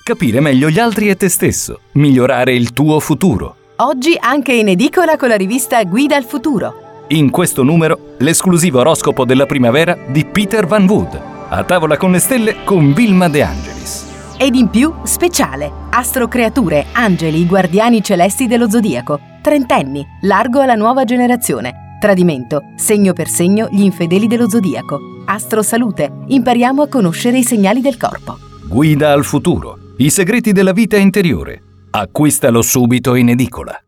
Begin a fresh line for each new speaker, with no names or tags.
capire meglio gli altri e te stesso, migliorare il tuo futuro.
Oggi anche in edicola con la rivista Guida al futuro.
In questo numero, l'esclusivo oroscopo della primavera di Peter Van Wood. A tavola con le stelle con Vilma De Angelis.
Ed in più, speciale, astrocreature, angeli, guardiani celesti dello zodiaco, trentenni, largo alla nuova generazione, tradimento, segno per segno gli infedeli dello zodiaco, astrosalute, impariamo a conoscere i segnali del corpo.
Guida al futuro, i segreti della vita interiore. Acquistalo subito in edicola.